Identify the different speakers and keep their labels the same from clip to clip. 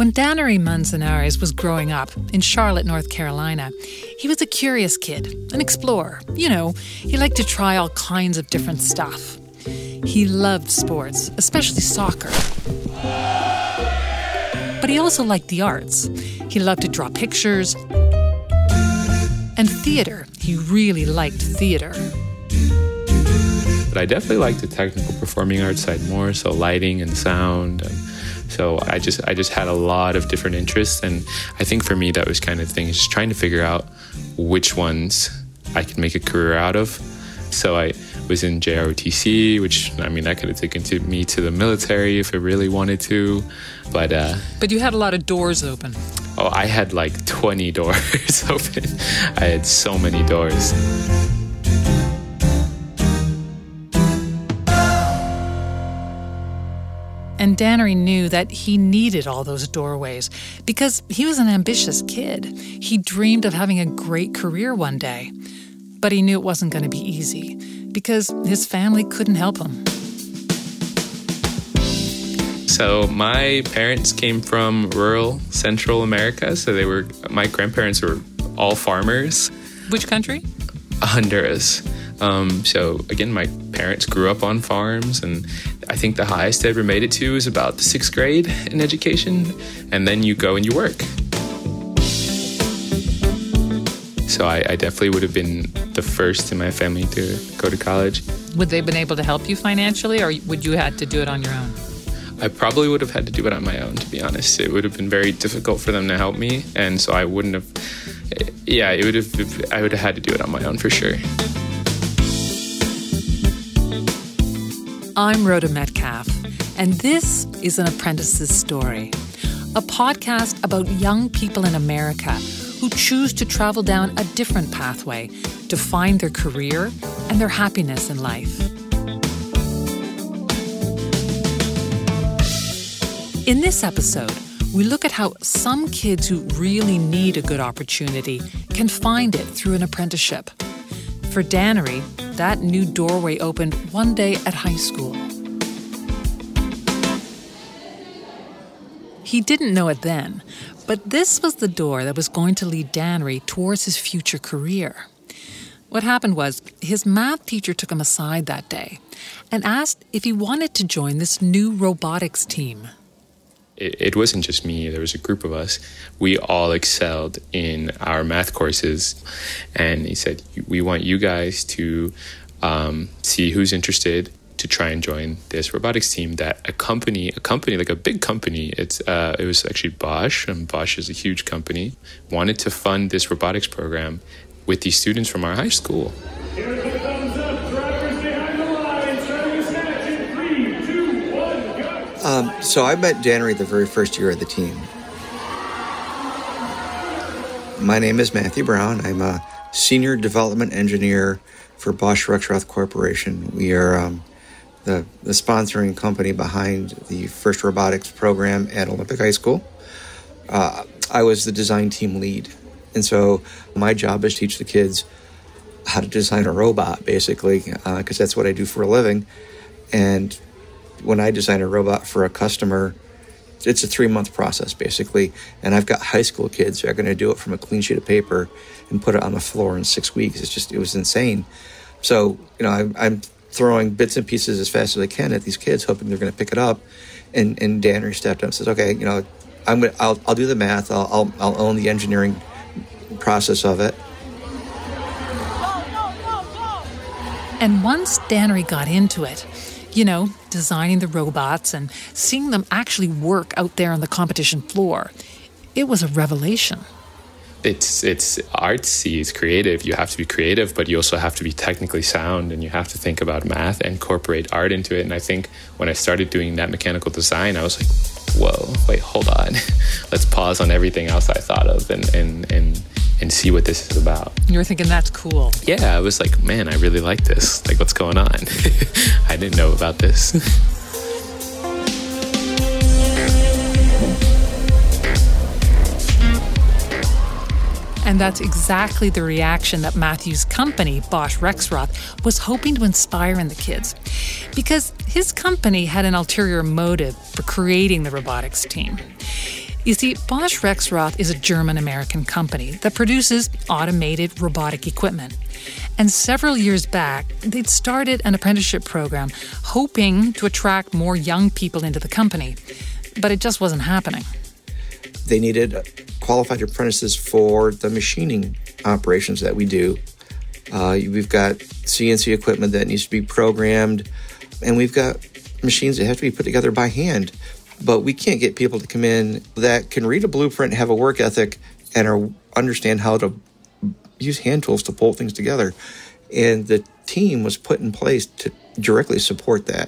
Speaker 1: When Danery Manzanares was growing up in Charlotte, North Carolina, he was a curious kid, an explorer. You know, he liked to try all kinds of different stuff. He loved sports, especially soccer. But he also liked the arts. He loved to draw pictures. And theater. He really liked theater.
Speaker 2: But I definitely like the technical performing arts side more, so lighting and sound. And so I just had a lot of different interests. And I think for me, that was kind of the thing, is just trying to figure out which ones I could make a career out of. So I was in JROTC, which, I mean, that could have taken me to the military if I really wanted to. But
Speaker 1: you had a lot of doors open.
Speaker 2: Oh, I had like 20 doors open. I had so many doors.
Speaker 1: And Danery knew that he needed all those doorways because he was an ambitious kid. He dreamed of having a great career one day. But he knew it wasn't going to be easy because his family couldn't help him.
Speaker 2: So my parents came from rural Central America. So my grandparents were all farmers.
Speaker 1: Which country?
Speaker 2: Honduras. So again, my parents grew up on farms, and I think the highest I ever made it to was about the 6th grade in education. And then you go and you work. So I definitely would have been the first in my family to go to college.
Speaker 1: Would they have been able to help you financially, or would you have had to do it on your own?
Speaker 2: I probably would have had to do it on my own, to be honest. It would have been very difficult for them to help me. And so I wouldn't have, I would have had to do it on my own for sure.
Speaker 1: I'm Rhoda Metcalf, and this is An Apprentice's Story, a podcast about young people in America who choose to travel down a different pathway to find their career and their happiness in life. In this episode, we look at how some kids who really need a good opportunity can find it through an apprenticeship. For Danery, that new doorway opened one day at high school. He didn't know it then, but this was the door that was going to lead Danery towards his future career. What happened was, his math teacher took him aside that day and asked if he wanted to join this new robotics team.
Speaker 2: It wasn't just me. There was a group of us. We all excelled in our math courses. And he said, we want you guys to see who's interested to try and join this robotics team that a company, like a big company, it was actually Bosch, and Bosch is a huge company, wanted to fund this robotics program with these students from our high school.
Speaker 3: Here's the thumbs up. Drivers behind the line. Starting a snatch in 3, 2, 1, go.
Speaker 4: So I met Danery the very first year of the team. My name is Matthew Brown. I'm a senior development engineer for Bosch Rexroth Corporation. We are the sponsoring company behind the first robotics program at Olympic High School. I was the design team lead. And so my job is to teach the kids how to design a robot, basically, because that's what I do for a living. And when I design a robot for a customer, it's a 3-month process, basically. And I've got high school kids who are going to do it from a clean sheet of paper and put it on the floor in 6 weeks. It was insane. So, I'm throwing bits and pieces as fast as I can at these kids, hoping they're going to pick it up. And Danery stepped up and says, okay, I'll do the math. I'll own the engineering process of it.
Speaker 1: And once Danery got into it, designing the robots and seeing them actually work out there on the competition floor, it was a revelation.
Speaker 2: It's artsy, it's creative. You have to be creative, but you also have to be technically sound, and you have to think about math and incorporate art into it. And I think when I started doing that mechanical design, I was like, whoa, wait, hold on. Let's pause on everything else I thought of and see what this is about.
Speaker 1: You were thinking, that's cool.
Speaker 2: Yeah, I was like, man, I really like this. Like, what's going on? I didn't know about this.
Speaker 1: And that's exactly the reaction that Matthew's company, Bosch Rexroth, was hoping to inspire in the kids. Because his company had an ulterior motive for creating the robotics team. You see, Bosch Rexroth is a German-American company that produces automated robotic equipment. And several years back, they'd started an apprenticeship program hoping to attract more young people into the company. But it just wasn't happening.
Speaker 4: They needed qualified apprentices for the machining operations that we do. We've got CNC equipment that needs to be programmed, and we've got machines that have to be put together by hand. But we can't get people to come in that can read a blueprint, have a work ethic, and understand how to use hand tools to pull things together. And the team was put in place to directly support that.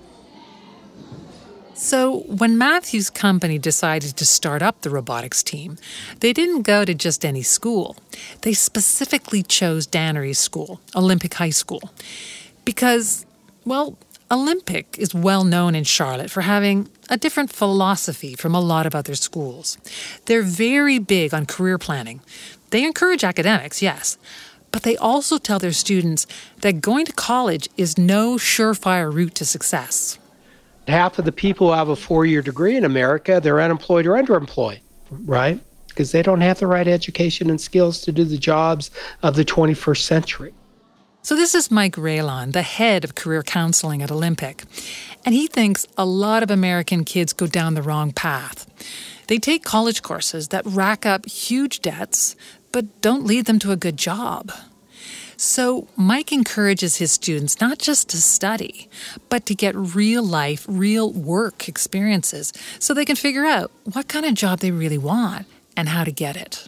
Speaker 1: So when Matthew's company decided to start up the robotics team, they didn't go to just any school. They specifically chose Dannery's school, Olympic High School, because, well, Olympic is well known in Charlotte for having a different philosophy from a lot of other schools. They're very big on career planning. They encourage academics, yes, but they also tell their students that going to college is no surefire route to success.
Speaker 5: Half of the people who have a 4-year degree in America, they're unemployed or underemployed, right? Because they don't have the right education and skills to do the jobs of the 21st century.
Speaker 1: So this is Mike Raylon, the head of career counseling at Olympic. And he thinks a lot of American kids go down the wrong path. They take college courses that rack up huge debts, but don't lead them to a good job. So Mike encourages his students not just to study, but to get real life, real work experiences so they can figure out what kind of job they really want and how to get it.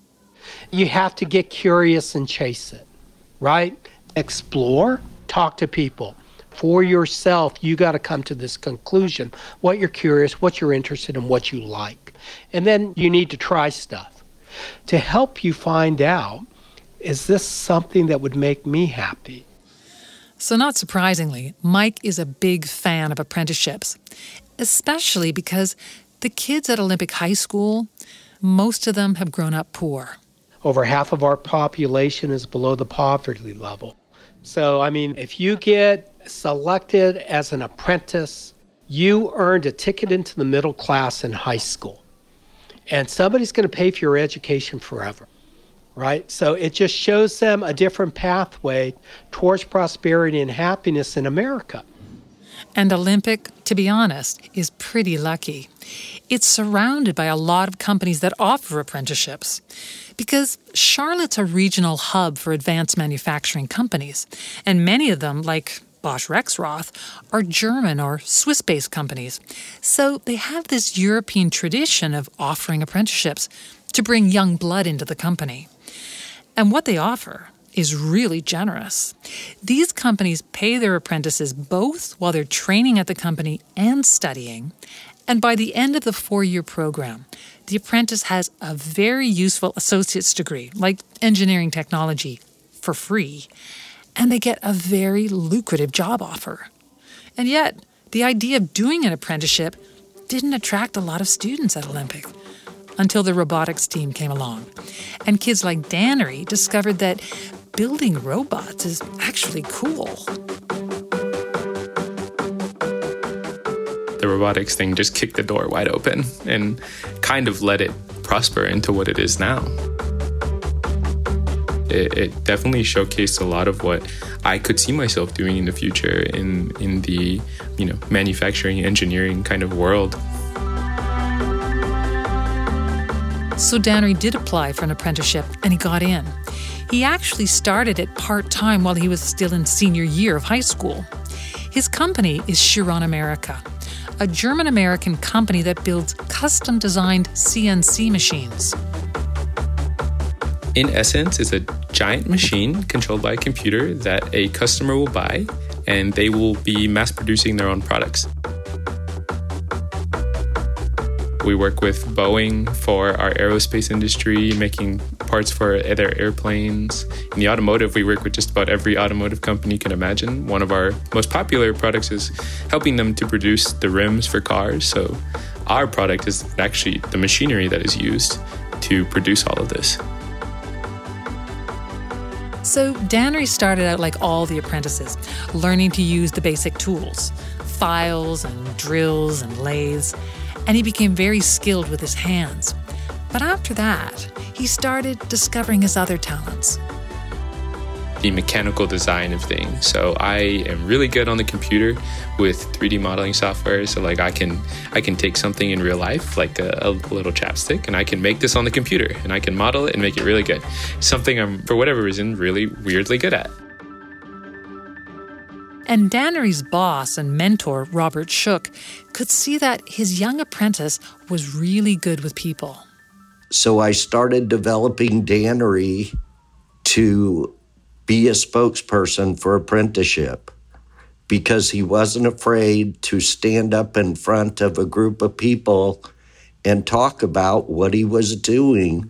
Speaker 5: You have to get curious and chase it, right? Explore, talk to people. For yourself, you got to come to this conclusion, what you're curious, what you're interested in, what you like. And then you need to try stuff to help you find out, is this something that would make me happy?
Speaker 1: So not surprisingly, Mike is a big fan of apprenticeships, especially because the kids at Olympic High School, most of them have grown up poor.
Speaker 5: Over half of our population is below the poverty level. So, if you get selected as an apprentice, you earned a ticket into the middle class in high school. And somebody's going to pay for your education forever, right? So it just shows them a different pathway towards prosperity and happiness in America.
Speaker 1: And Olympic, to be honest, is pretty lucky. It's surrounded by a lot of companies that offer apprenticeships because Charlotte's a regional hub for advanced manufacturing companies, and many of them, like Bosch Rexroth, are German or Swiss-based companies. So they have this European tradition of offering apprenticeships to bring young blood into the company. And what they offer is really generous. These companies pay their apprentices both while they're training at the company and studying. And by the end of the 4-year program, the apprentice has a very useful associate's degree, like engineering technology, for free. And they get a very lucrative job offer. And yet, the idea of doing an apprenticeship didn't attract a lot of students at Olympic until the robotics team came along. And kids like Dannery discovered that building robots is actually cool.
Speaker 2: The robotics thing just kicked the door wide open and kind of let it prosper into what it is now. It definitely showcased a lot of what I could see myself doing in the future in the manufacturing, engineering kind of world.
Speaker 1: So Dannery did apply for an apprenticeship and he got in. He actually started it part-time while he was still in senior year of high school. His company is Chiron America, a German-American company that builds custom-designed CNC machines.
Speaker 2: In essence, it's a giant machine controlled by a computer that a customer will buy, and they will be mass-producing their own products. We work with Boeing for our aerospace industry, making parts for their airplanes. In the automotive, we work with just about every automotive company you can imagine. One of our most popular products is helping them to produce the rims for cars. So our product is actually the machinery that is used to produce all of this.
Speaker 1: So Dannery started out like all the apprentices, learning to use the basic tools, files and drills and lathes. and he became very skilled with his hands. But after that, he started discovering his other talents.
Speaker 2: The mechanical design of things. So I am really good on the computer with 3D modeling software. So like I can take something in real life, like a little chapstick, and I can make this on the computer, and I can model it and make it really good. Something I'm, for whatever reason, really weirdly good at.
Speaker 1: And Dannery's boss and mentor, Robert Shook, could see that his young apprentice was really good with people.
Speaker 6: So I started developing Dannery to be a spokesperson for apprenticeship, because he wasn't afraid to stand up in front of a group of people and talk about what he was doing.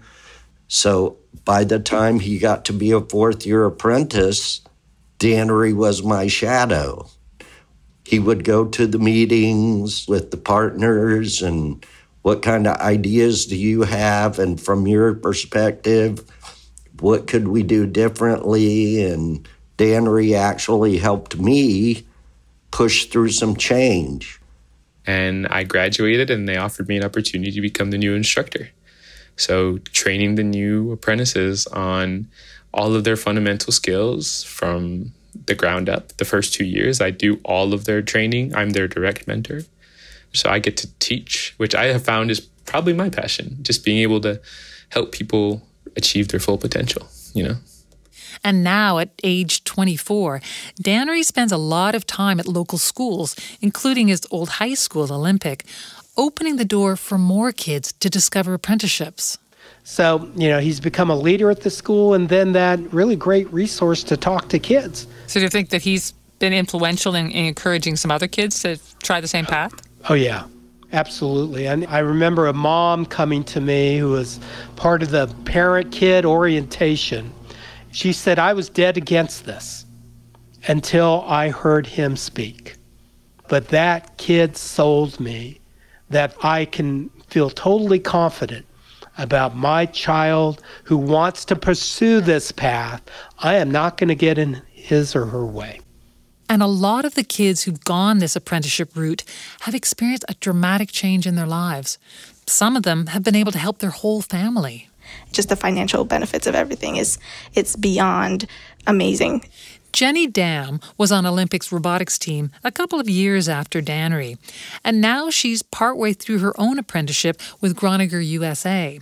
Speaker 6: So by the time he got to be a fourth-year apprentice, Dannery was my shadow. He would go to the meetings with the partners and what kind of ideas do you have? And from your perspective, what could we do differently? And Dannery actually helped me push through some change.
Speaker 2: And I graduated, and they offered me an opportunity to become the new instructor. So training the new apprentices on all of their fundamental skills from the ground up. The first 2 years, I do all of their training. I'm their direct mentor. So I get to teach, which I have found is probably my passion, just being able to help people achieve their full potential, you know?
Speaker 1: And now, at age 24, Dannery spends a lot of time at local schools, including his old high school, Olympic, opening the door for more kids to discover apprenticeships.
Speaker 5: So, he's become a leader at the school and then that really great resource to talk to kids.
Speaker 1: So do you think that he's been influential in encouraging some other kids to try the same path?
Speaker 5: Oh, yeah. Absolutely. And I remember a mom coming to me who was part of the parent-kid orientation. She said, I was dead against this until I heard him speak. But that kid sold me that I can feel totally confident about my child who wants to pursue this path. I am not going to get in his or her way.
Speaker 1: And a lot of the kids who've gone this apprenticeship route have experienced a dramatic change in their lives. Some of them have been able to help their whole family.
Speaker 7: Just the financial benefits of everything it's beyond amazing.
Speaker 1: Jenny Dam was on Olympic's robotics team a couple of years after Dannery, and now she's partway through her own apprenticeship with Groninger USA.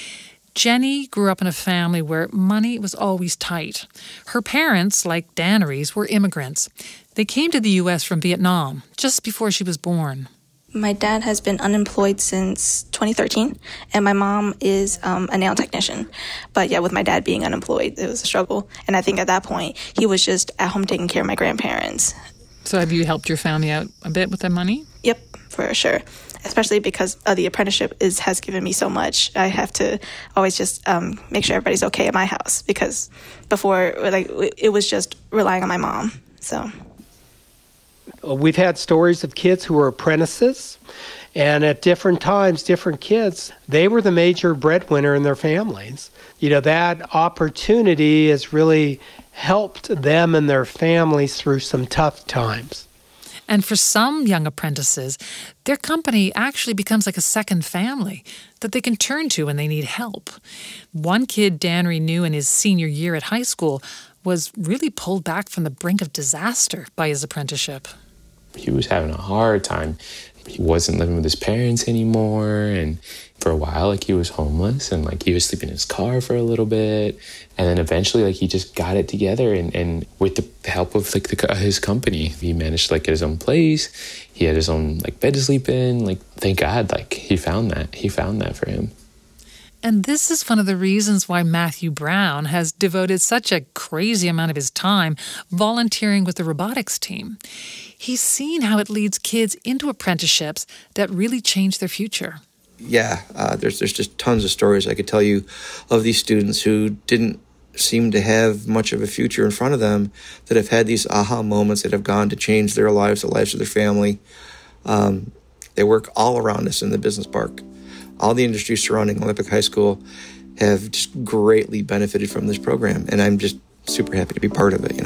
Speaker 1: Jenny grew up in a family where money was always tight. Her parents, like Dannery's, were immigrants. They came to the U.S. from Vietnam just before she was born.
Speaker 7: My dad has been unemployed since 2013, and my mom is a nail technician. But yeah, with my dad being unemployed, it was a struggle. And I think at that point, he was just at home taking care of my grandparents.
Speaker 1: So have you helped your family out a bit with that money?
Speaker 7: Yep, for sure. Especially because the apprenticeship has given me so much. I have to always just make sure everybody's okay at my house, because before, it was just relying on my mom. So
Speaker 5: we've had stories of kids who were apprentices, and at different times, different kids, they were the major breadwinner in their families. That opportunity has really helped them and their families through some tough times.
Speaker 1: And for some young apprentices, their company actually becomes like a second family that they can turn to when they need help. One kid Dannery knew in his senior year at high school was really pulled back from the brink of disaster by his apprenticeship.
Speaker 2: He was having a hard time. He wasn't living with his parents anymore, and for a while, he was homeless, and he was sleeping in his car for a little bit, and then eventually, he just got it together, and with the help of his company, he managed to get his own place. He had his own bed to sleep in. Thank God, he found that. He found that for him.
Speaker 1: And this is one of the reasons why Matthew Brown has devoted such a crazy amount of his time volunteering with the robotics team. He's seen how it leads kids into apprenticeships that really change their future.
Speaker 4: Yeah, there's just tons of stories I could tell you of these students who didn't seem to have much of a future in front of them, that have had these aha moments that have gone to change their lives, the lives of their family. They work all around us in the business park. All the industries surrounding Olympic High School have just greatly benefited from this program, and I'm just super happy to be part of it,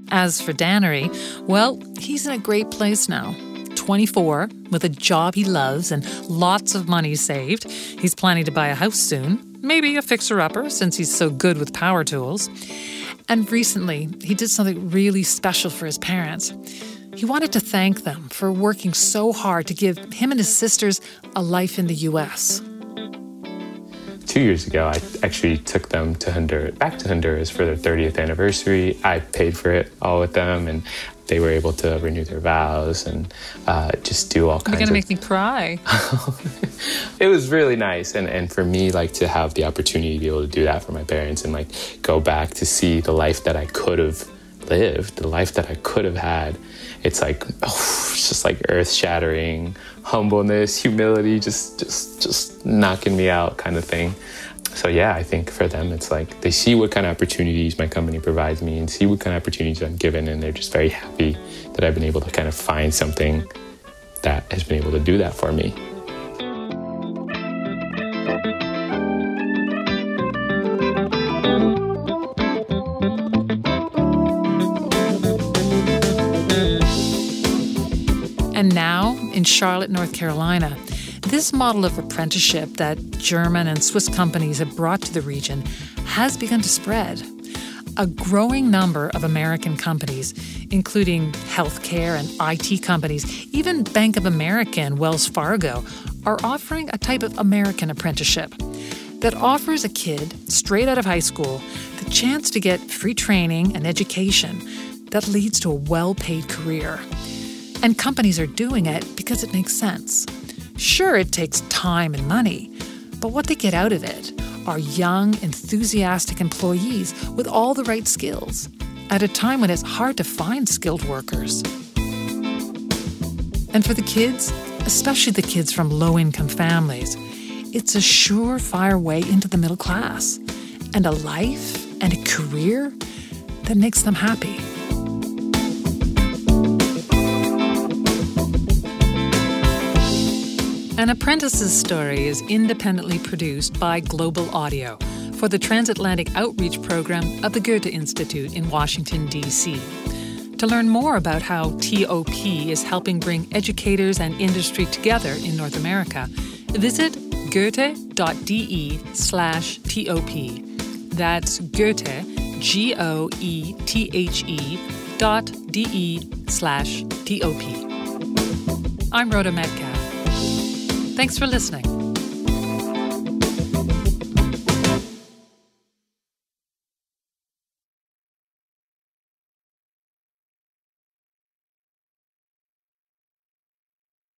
Speaker 1: As for Dannery, well, he's in a great place now. 24, with a job he loves and lots of money saved. He's planning to buy a house soon, maybe a fixer-upper since he's so good with power tools. And recently, he did something really special for his parents. He wanted to thank them for working so hard to give him and his sisters a life in the U.S.
Speaker 2: 2 years ago, I actually took them to back to Honduras for their 30th anniversary. I paid for it all with them, and they were able to renew their vows and just do all kinds of...
Speaker 1: You're going to make me cry.
Speaker 2: It was really nice. And for me, like, to have the opportunity to be able to do that for my parents and, like, go back to see the life that I could have lived, the life that I could have had, it's like, it's just like earth-shattering humbleness, humility, just knocking me out kind of thing. So yeah, I think for them, it's like they see what kind of opportunities my company provides me and see what kind of opportunities I'm given, and they're just very happy that I've been able to kind of find something that has been able to do that for me.
Speaker 1: And now, in Charlotte, North Carolina, this model of apprenticeship that German and Swiss companies have brought to the region has begun to spread. A growing number of American companies, including healthcare and IT companies, even Bank of America and Wells Fargo, are offering a type of American apprenticeship that offers a kid straight out of high school the chance to get free training and education that leads to a well-paid career. And companies are doing it because it makes sense. Sure, it takes time and money, but what they get out of it are young, enthusiastic employees with all the right skills at a time when it's hard to find skilled workers. And for the kids, especially the kids from low-income families, it's a surefire way into the middle class and a life and a career that makes them happy. An Apprentice's Story is independently produced by Global Audio for the Transatlantic Outreach Program of the Goethe Institute in Washington, D.C. To learn more about how TOP is helping bring educators and industry together in North America, visit goethe.de/TOP. That's Goethe, GOETHE.de/TOP. I'm Rhoda Metcalf. Thanks for listening.